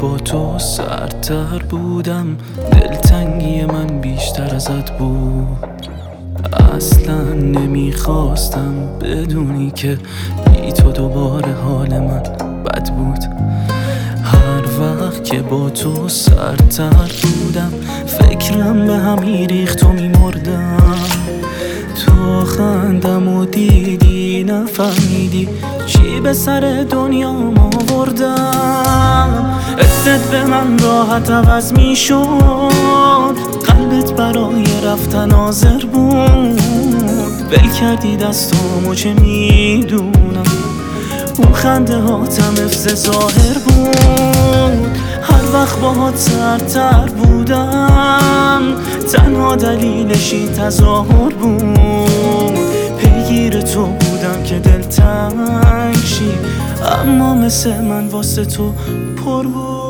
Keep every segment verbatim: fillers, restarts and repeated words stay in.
با تو سردتر بودم، دلتنگی من بیشتر ازت بود. اصلا نمیخواستم بدونی که بی تو دوباره حال من بد بود. هر وقت که با تو سردتر بودم فکرم به هم میریخت و میمردم. تو خندم و دیدی نفهمیدی چی به سر دنیا ما آوردم. حست به من راحت عوض میشد، قلبت برای رفتن حاضر بود. ول کردی دستامو چه میدونم، اون خنده هاتم افز ظاهر بود. هر وقت باهات سردتر بودم تنها دلیلشی تظاهر بود. پیگیر تو بودم که دل تنگ شی، اما مثل من واسه تو پر بود.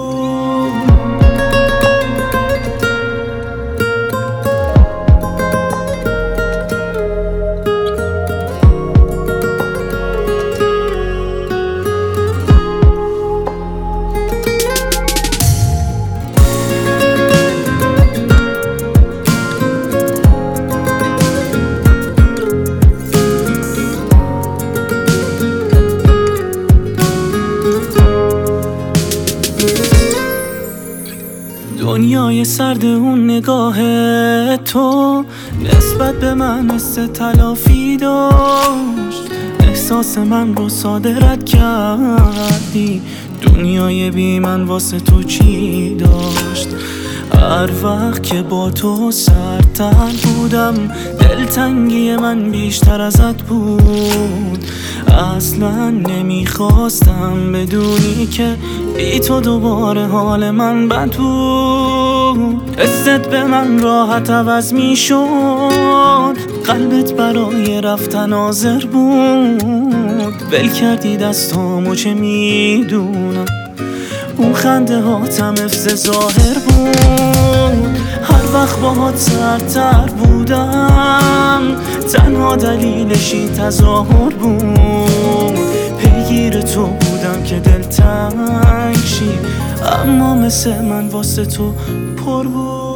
دنیای سرد اون نگاه تو نسبت به من مثل تلافی داشت. احساس من رو صادرت کردی، دنیای بی من واسه تو چی داشت. هر وقت که با تو سردتر بودم دلتنگی من بیشتر ازت بود. اصلا نمیخواستم بدونی که بی تو دوباره حال من بد بود. حست به من راحت عوض میشد، قلبت برای رفتن حاضر بود. ول کردی دستامو چه میدونم، اون خنده هاتم افز ظاهر بود. هر وقت باهات سردتر بودم تنها دلیلشی تظاهر بود. پیگیر تو بودم که دل تنگ شی، اما مثل من واسه تو پر بود.